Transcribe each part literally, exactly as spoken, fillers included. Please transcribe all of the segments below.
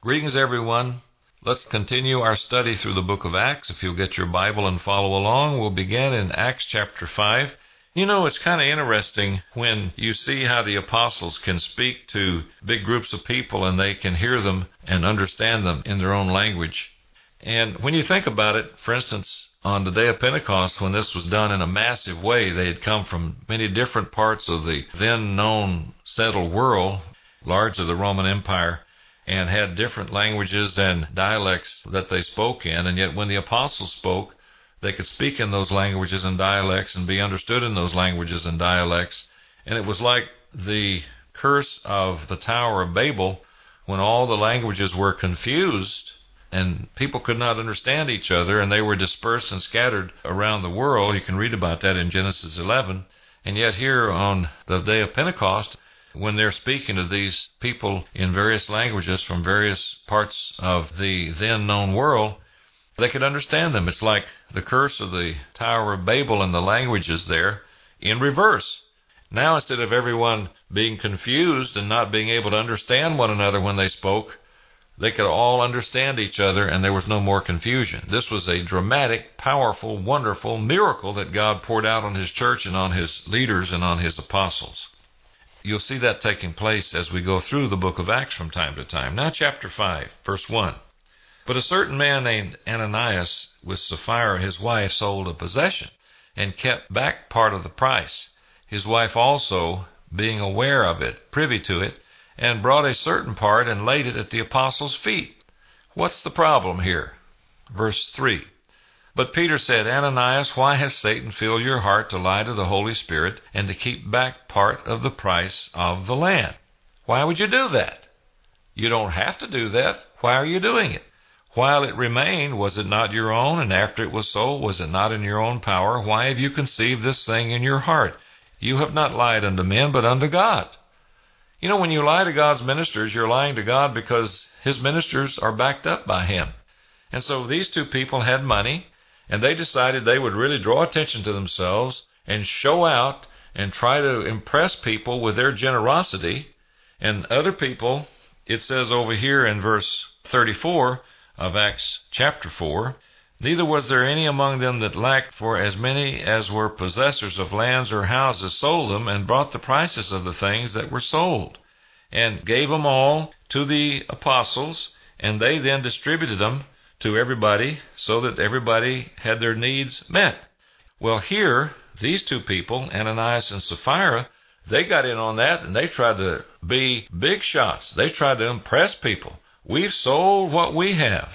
Greetings, everyone. Let's continue our study through the book of Acts. If you'll get your Bible and follow along, we'll begin in Acts chapter five. You know, it's kind of interesting when you see how the apostles can speak to big groups of people and they can hear them and understand them in their own language. And when you think about it, for instance, on the day of Pentecost, when this was done in a massive way, they had come from many different parts of the then known settled world, large of the Roman Empire, and had different languages and dialects that they spoke in. And yet when the apostles spoke, they could speak in those languages and dialects and be understood in those languages and dialects. And it was like the curse of the Tower of Babel, when all the languages were confused and people could not understand each other, and they were dispersed and scattered around the world. You can read about that in Genesis eleven. And yet here on the day of Pentecost, when they're speaking to these people in various languages from various parts of the then known world, they could understand them. It's like the curse of the Tower of Babel and the languages there in reverse. Now, instead of everyone being confused and not being able to understand one another when they spoke, they could all understand each other, and there was no more confusion. This was a dramatic, powerful, wonderful miracle that God poured out on His church and on His leaders and on His apostles. You'll see that taking place as we go through the book of Acts from time to time. Now, chapter five, verse one. But a certain man named Ananias with Sapphira his wife sold a possession and kept back part of the price. His wife also, being aware of it, privy to it, and brought a certain part and laid it at the apostles' feet. What's the problem here? Verse three. But Peter said, Ananias, why has Satan filled your heart to lie to the Holy Spirit and to keep back part of the price of the land? Why would you do that? You don't have to do that. Why are you doing it? While it remained, was it not your own? And after it was sold, was it not in your own power? Why have you conceived this thing in your heart? You have not lied unto men, but unto God. You know, when you lie to God's ministers, you're lying to God because His ministers are backed up by Him. And so these two people had money, and they decided they would really draw attention to themselves and show out and try to impress people with their generosity. And other people, it says over here in verse thirty-four of Acts chapter four, neither was there any among them that lacked, for as many as were possessors of lands or houses sold them, and brought the prices of the things that were sold, and gave them all to the apostles, and they then distributed them to everybody so that everybody had their needs met. Well, here, these two people, Ananias and Sapphira, they got in on that, and they tried to be big shots. They tried to impress people. We've sold what we have.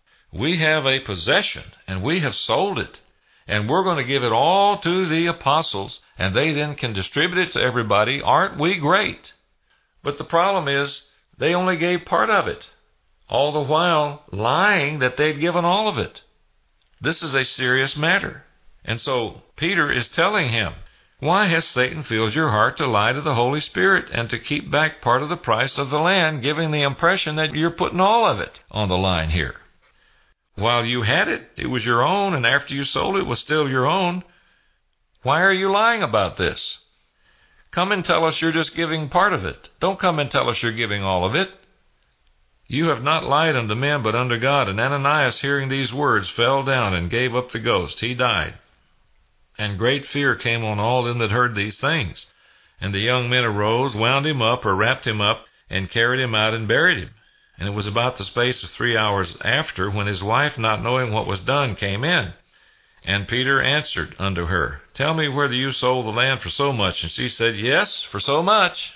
We have a possession, and we have sold it, and we're going to give it all to the apostles, and they then can distribute it to everybody. Aren't we great? But the problem is, they only gave part of it, all the while lying that they'd given all of it. This is a serious matter. And so Peter is telling him, why has Satan filled your heart to lie to the Holy Spirit and to keep back part of the price of the land, giving the impression that you're putting all of it on the line here? While you had it, it was your own, and after you sold it, it was still your own. Why are you lying about this? Come and tell us you're just giving part of it. Don't come and tell us you're giving all of it. You have not lied unto men, but unto God. And Ananias, hearing these words, fell down and gave up the ghost. He died. And great fear came on all them that heard these things. And the young men arose, wound him up, or wrapped him up, and carried him out and buried him. And it was about the space of three hours after, when his wife, not knowing what was done, came in. And Peter answered unto her, Tell me whether you sold the land for so much. And she said, Yes, for so much.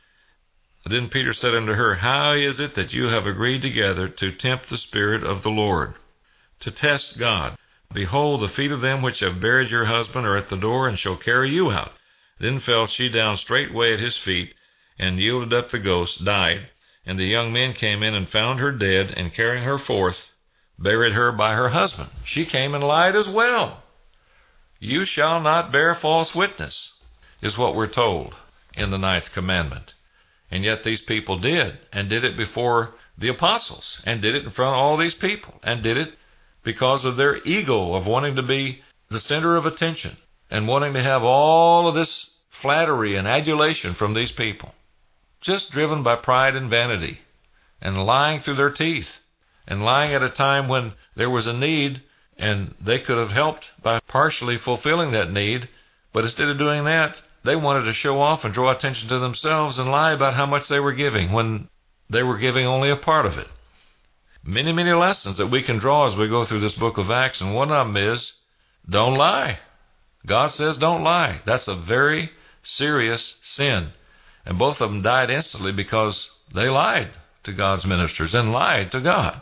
Then Peter said unto her, How is it that you have agreed together to tempt the Spirit of the Lord, to test God? Behold, the feet of them which have buried your husband are at the door, and shall carry you out. Then fell she down straightway at his feet, and yielded up the ghost, died. And the young men came in and found her dead, and carrying her forth, buried her by her husband. She came and lied as well. You shall not bear false witness, is what we're told in the ninth commandment. And yet these people did, and did it before the apostles, and did it in front of all these people, and did it because of their ego of wanting to be the center of attention and wanting to have all of this flattery and adulation from these people, just driven by pride and vanity. and lying through their teeth, and lying at a time when there was a need, and they could have helped by partially fulfilling that need. But instead of doing that, they wanted to show off and draw attention to themselves and lie about how much they were giving when they were giving only a part of it. Many, many lessons that we can draw as we go through this book of Acts, and one of them is, don't lie. God says don't lie. That's a very serious sin. And both of them died instantly because they lied to God's ministers and lied to God.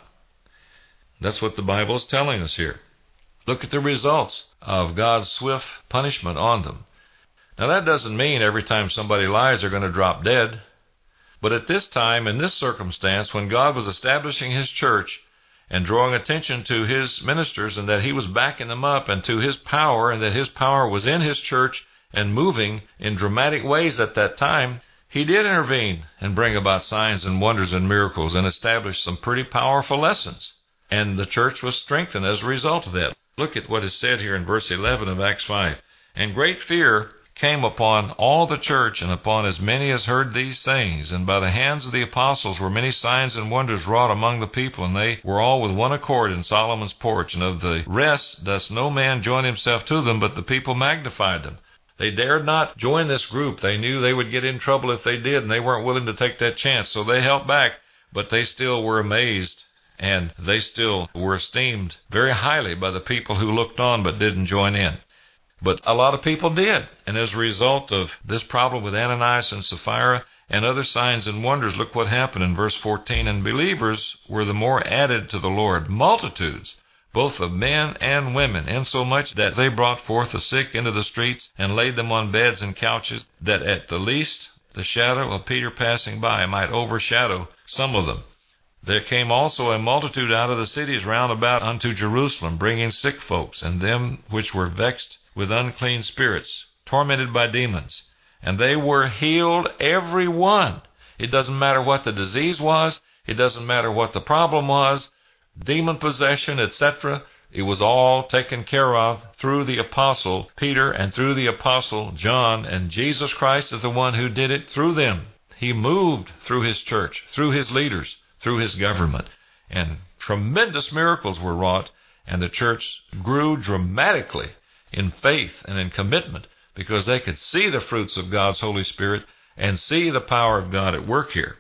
That's what the Bible is telling us here. Look at the results of God's swift punishment on them. Now, that doesn't mean every time somebody lies they're going to drop dead. But at this time, in this circumstance, when God was establishing His church and drawing attention to His ministers, and that He was backing them up, and to His power, and that His power was in His church and moving in dramatic ways at that time, He did intervene and bring about signs and wonders and miracles and establish some pretty powerful lessons. And the church was strengthened as a result of that. Look at what is said here in verse eleven of Acts five. And great fear came upon all the church and upon as many as heard these things. And by the hands of the apostles were many signs and wonders wrought among the people, and they were all with one accord in Solomon's porch. And of the rest does no man join himself to them, but the people magnified them. They dared not join this group. They knew they would get in trouble if they did, and they weren't willing to take that chance. So they held back, but they still were amazed, and they still were esteemed very highly by the people who looked on but didn't join in. But a lot of people did, and as a result of this problem with Ananias and Sapphira and other signs and wonders, look what happened in verse fourteen. And believers were the more added to the Lord, multitudes, both of men and women, insomuch that they brought forth the sick into the streets and laid them on beds and couches, that at the least the shadow of Peter passing by might overshadow some of them. There came also a multitude out of the cities round about unto Jerusalem, bringing sick folks, and them which were vexed with unclean spirits, tormented by demons. And they were healed every one. It doesn't matter what the disease was. It doesn't matter what the problem was. Demon possession, et cetera. It was all taken care of through the apostle Peter and through the apostle John. And Jesus Christ is the one who did it through them. He moved through His church, through His leaders, through His government. And tremendous miracles were wrought, and the church grew dramatically in faith and in commitment, because they could see the fruits of God's Holy Spirit and see the power of God at work here.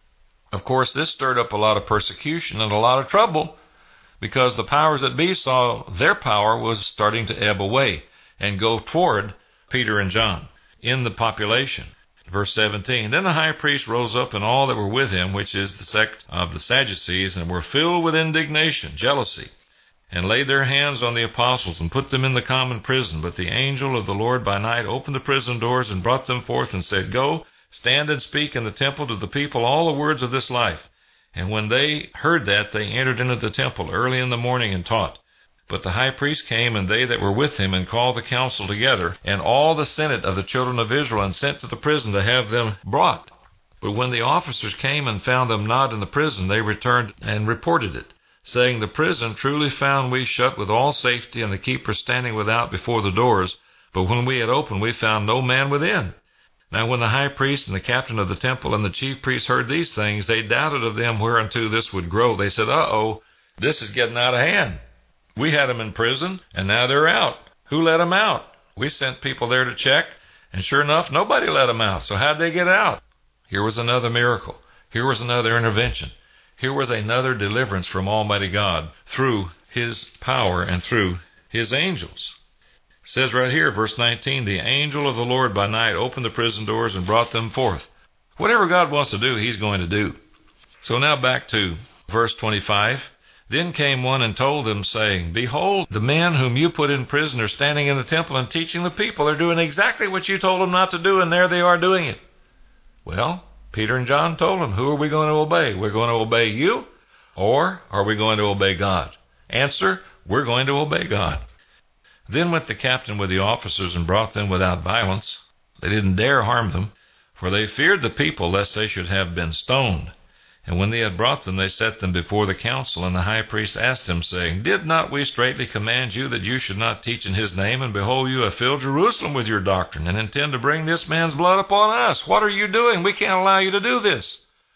Of course, this stirred up a lot of persecution and a lot of trouble, because the powers that be saw their power was starting to ebb away and go toward Peter and John in the population. Verse seventeen, Then the high priest rose up, and all that were with him, which is the sect of the Sadducees, and were filled with indignation, jealousy, and laid their hands on the apostles, and put them in the common prison. But the angel of the Lord by night opened the prison doors, and brought them forth, and said, Go, stand and speak in the temple to the people all the words of this life. And when they heard that, they entered into the temple early in the morning and taught. But the high priest came, and they that were with him, and called the council together, and all the senate of the children of Israel, and sent to the prison to have them brought. But when the officers came and found them not in the prison, they returned and reported it, saying, The prison truly found we shut with all safety, and the keeper standing without before the doors. But when we had opened, we found no man within. Now when the high priest and the captain of the temple and the chief priests heard these things, they doubted of them whereunto this would grow. They said, Uh-oh, this is getting out of hand. We had them in prison, and now they're out. Who let them out? We sent people there to check, and sure enough, nobody let them out. So how'd they get out? Here was another miracle. Here was another intervention. Here was another deliverance from Almighty God through His power and through His angels. It says right here, verse nineteen, The angel of the Lord by night opened the prison doors and brought them forth. Whatever God wants to do, He's going to do. So now back to verse twenty-five. Then came one and told them, saying, Behold, the men whom you put in prison are standing in the temple and teaching the people. They're doing exactly what you told them not to do, and there they are doing it. Well, Peter and John told them, who are we going to obey? We're going to obey you, or are we going to obey God? Answer, we're going to obey God. Then went the captain with the officers and brought them without violence. They didn't dare harm them, for they feared the people, lest they should have been stoned. And when they had brought them, they set them before the council. And the high priest asked them, saying, Did not we straitly command you that you should not teach in His name? And behold, you have filled Jerusalem with your doctrine, and intend to bring this man's blood upon us. What are you doing? We can't allow you to do this.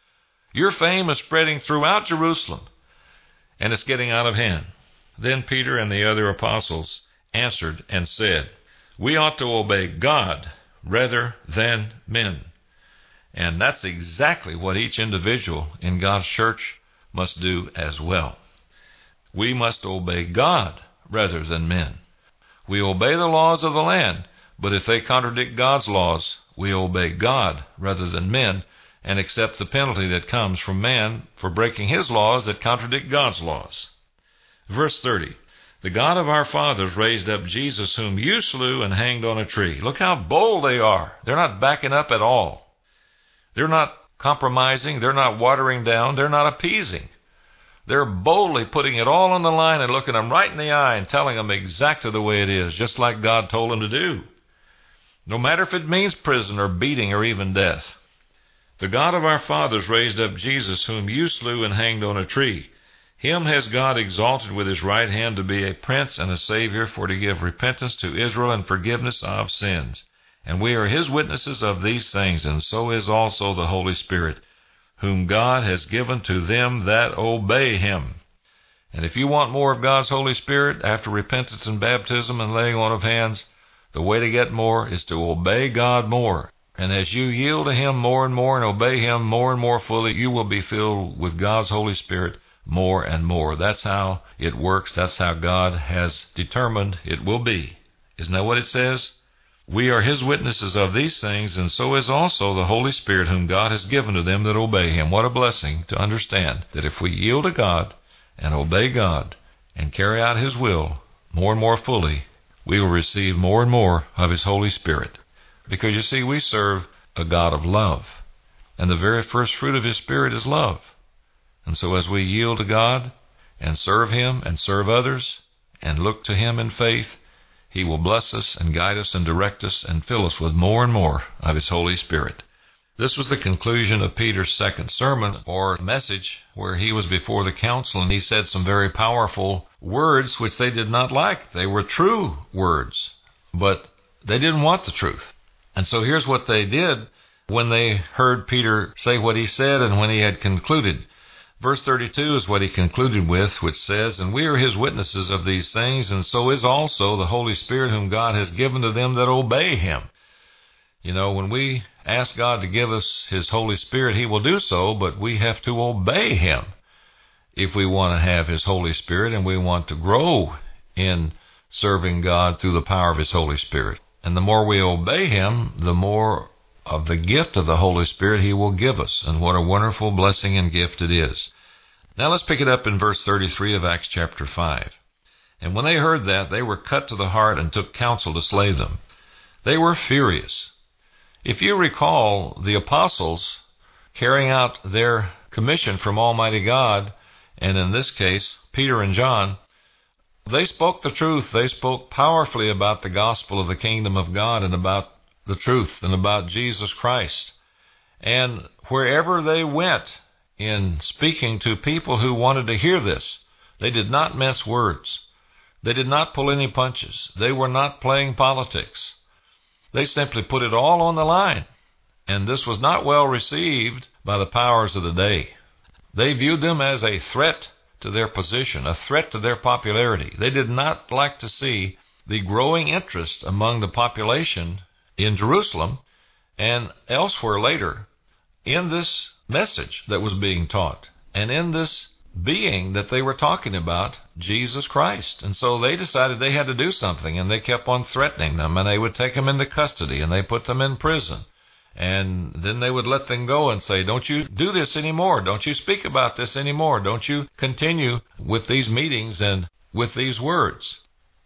Your fame is spreading throughout Jerusalem, and it's getting out of hand." Then Peter and the other apostles answered and said, "We ought to obey God rather than men." And that's exactly what each individual in God's church must do as well. We must obey God rather than men. We obey the laws of the land, but if they contradict God's laws, we obey God rather than men and accept the penalty that comes from man for breaking his laws that contradict God's laws. Verse thirty, "The God of our fathers raised up Jesus, whom you slew and hanged on a tree." Look how bold they are. They're not backing up at all. They're not compromising. They're not watering down. They're not appeasing. They're boldly putting it all on the line and looking them right in the eye and telling them exactly the way it is, just like God told them to do. No matter if it means prison or beating or even death. "The God of our fathers raised up Jesus, whom you slew and hanged on a tree. Him has God exalted with his right hand to be a prince and a savior, for to give repentance to Israel and forgiveness of sins. And we are his witnesses of these things, and so is also the Holy Spirit, whom God has given to them that obey him." And if you want more of God's Holy Spirit after repentance and baptism and laying on of hands, the way to get more is to obey God more. And as you yield to him more and more and obey him more and more fully, you will be filled with God's Holy Spirit more and more. That's how it works. That's how God has determined it will be. Isn't that what it says? "We are his witnesses of these things, and so is also the Holy Spirit, whom God has given to them that obey him." What a blessing to understand that if we yield to God and obey God and carry out his will more and more fully, we will receive more and more of his Holy Spirit. Because you see, we serve a God of love, and the very first fruit of his Spirit is love. And so as we yield to God and serve him and serve others and look to him in faith, he will bless us and guide us and direct us and fill us with more and more of his Holy Spirit. This was the conclusion of Peter's second sermon or message, where he was before the council and he said some very powerful words which they did not like. They were true words, but they didn't want the truth. And so here's what they did when they heard Peter say what he said and when he had concluded. Verse thirty-two is what he concluded with, which says, "And we are his witnesses of these things, and so is also the Holy Spirit, whom God has given to them that obey him." You know, when we ask God to give us his Holy Spirit, he will do so, but we have to obey him if we want to have his Holy Spirit and we want to grow in serving God through the power of his Holy Spirit. And the more we obey him, the more of the gift of the Holy Spirit he will give us. And what a wonderful blessing and gift it is. Now let's pick it up in verse thirty-three of Acts chapter five. "And when they heard that, they were cut to the heart and took counsel to slay them. They were furious." If you recall, the apostles carrying out their commission from Almighty God, and in this case, Peter and John, they spoke the truth. They spoke powerfully about the gospel of the kingdom of God and about the truth and about Jesus Christ. And wherever they went in speaking to people who wanted to hear this, they did not mince words. They did not pull any punches. They were not playing politics. They simply put it all on the line. And this was not well received by the powers of the day. They viewed them as a threat to their position, a threat to their popularity. They did not like to see the growing interest among the population in Jerusalem and elsewhere later in this message that was being taught and in this being that they were talking about, Jesus Christ. And so they decided they had to do something, and they kept on threatening them, and they would take them into custody and they put them in prison. And then they would let them go and say, "Don't you do this anymore. Don't you speak about this anymore. Don't you continue with these meetings and with these words."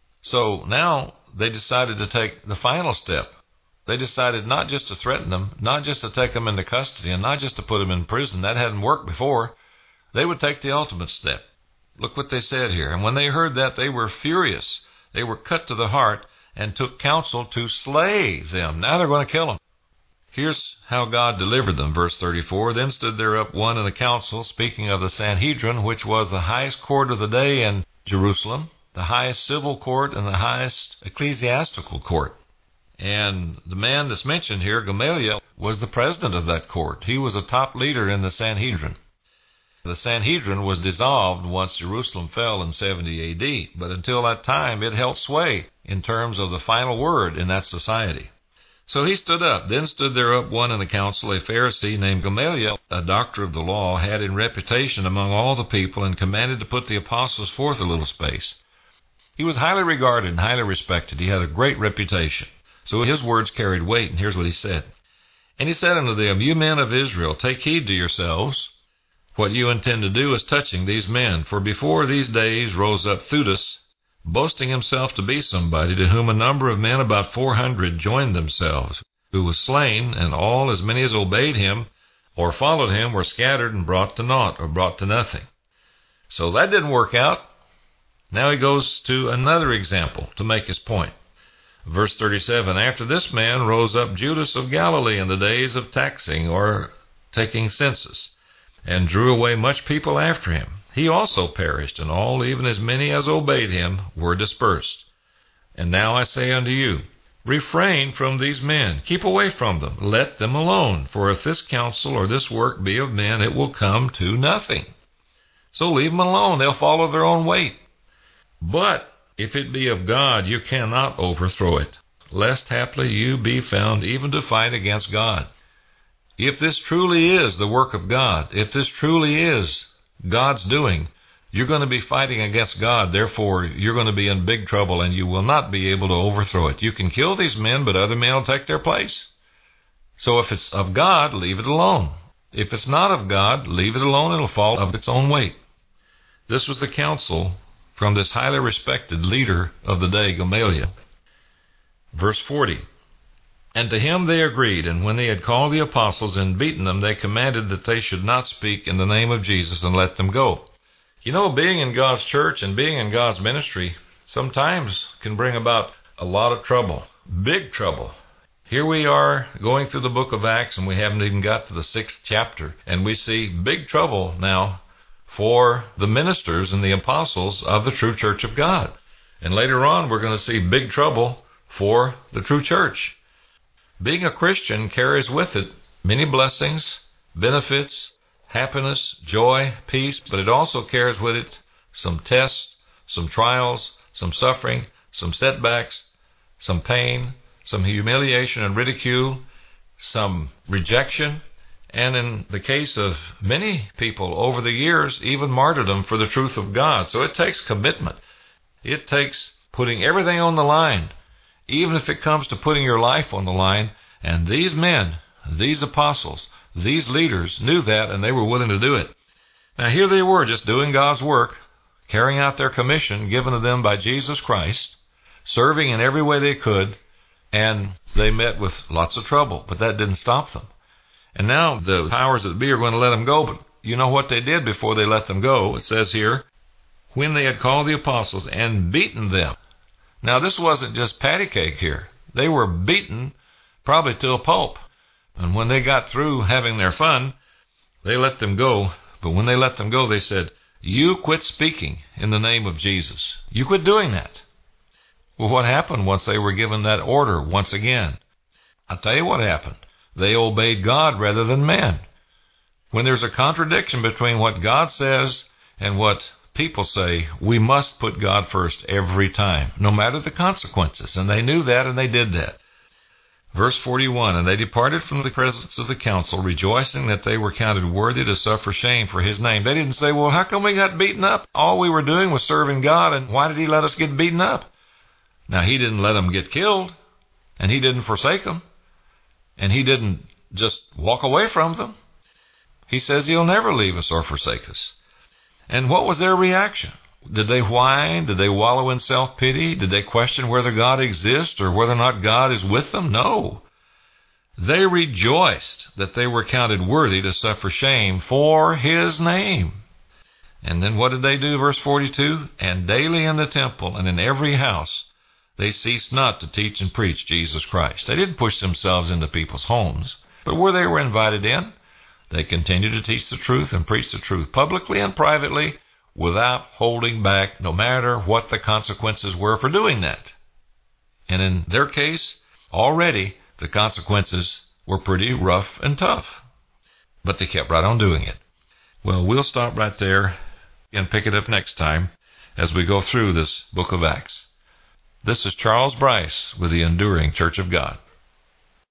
So now they decided to take the final step. They decided not just to threaten them, not just to take them into custody, and not just to put them in prison. That hadn't worked before. They would take the ultimate step. Look what they said here. "And when they heard that, they were furious. They were cut to the heart and took counsel to slay them." Now they're going to kill them. Here's how God delivered them, verse thirty-four. "Then stood there up one in the council, speaking of the Sanhedrin, which was the highest court of the day in Jerusalem, the highest civil court and the highest ecclesiastical court." And the man that's mentioned here, Gamaliel, was the president of that court. He was a top leader in the Sanhedrin. The Sanhedrin was dissolved once Jerusalem fell in seventy A D, but until that time it held sway in terms of the final word in that society. So he stood up. Then stood there up one in the council, a Pharisee named Gamaliel, a doctor of the law, had in reputation among all the people, and commanded to put the apostles forth a little space. He was highly regarded and highly respected. He had a great reputation. So his words carried weight, and here's what he said. And he said unto them, You men of Israel, take heed to yourselves what you intend to do as touching these men. For before these days rose up Theudas, boasting himself to be somebody, to whom a number of men, about four hundred, joined themselves, who was slain, and all as many as obeyed him or followed him were scattered and brought to naught, or brought to nothing. So that didn't work out. Now he goes to another example to make his point. Verse thirty-seven, After this man rose up Judas of Galilee in the days of taxing, or taking census, and drew away much people after him. He also perished, and all, even as many as obeyed him, were dispersed. And now I say unto you, refrain from these men, keep away from them, let them alone. For if this counsel or this work be of men, it will come to nothing. So leave them alone, they'll follow their own weight. But if it be of God, you cannot overthrow it, lest haply you be found even to fight against God. If this truly is the work of God, if this truly is God's doing, you're going to be fighting against God. Therefore, you're going to be in big trouble, and you will not be able to overthrow it. You can kill these men, but other men will take their place. So if it's of God, leave it alone. If it's not of God, leave it alone. It'll fall of its own weight. This was the counsel from this highly respected leader of the day, Gamaliel. Verse forty. And to him they agreed, and when they had called the apostles and beaten them, they commanded that they should not speak in the name of Jesus, and let them go. You know, being in God's church and being in God's ministry sometimes can bring about a lot of trouble, big trouble. Here we are going through the book of Acts, and we haven't even got to the sixth chapter, and we see big trouble now for the ministers and the apostles of the true church of God. And later on, we're going to see big trouble for the true church. Being a Christian carries with it many blessings, benefits, happiness, joy, peace, but it also carries with it some tests, some trials, some suffering, some setbacks, some pain, some humiliation and ridicule, some rejection, and in the case of many people over the years, even martyrdom for the truth of God. So it takes commitment. It takes putting everything on the line, even if it comes to putting your life on the line. And these men, these apostles, these leaders knew that, and they were willing to do it. Now here they were, just doing God's work, carrying out their commission given to them by Jesus Christ, serving in every way they could, and they met with lots of trouble, but that didn't stop them. And now the powers that be are going to let them go, but you know what they did before they let them go? It says here, when they had called the apostles and beaten them. Now this wasn't just patty cake here. They were beaten probably to a pulp. And when they got through having their fun, they let them go. But when they let them go, they said, you quit speaking in the name of Jesus. You quit doing that. Well, what happened once they were given that order once again? I'll tell you what happened. They obeyed God rather than man. When there's a contradiction between what God says and what people say, we must put God first every time, no matter the consequences. And they knew that, and they did that. Verse forty-one, and they departed from the presence of the council, rejoicing that they were counted worthy to suffer shame for his name. They didn't say, well, how come we got beaten up? All we were doing was serving God, and why did he let us get beaten up? Now, he didn't let them get killed, and he didn't forsake them, and he didn't just walk away from them. He says he'll never leave us or forsake us. And what was their reaction? Did they whine? Did they wallow in self-pity? Did they question whether God exists or whether or not God is with them? No. They rejoiced that they were counted worthy to suffer shame for his name. And then what did they do? Verse forty-two, and daily in the temple and in every house they ceased not to teach and preach Jesus Christ. They didn't push themselves into people's homes, but where they were invited in, they continued to teach the truth and preach the truth publicly and privately, without holding back, no matter what the consequences were for doing that. And in their case, already the consequences were pretty rough and tough. But they kept right on doing it. Well, we'll stop right there and pick it up next time as we go through this book of Acts. This is Charles Bryce with the Enduring Church of God.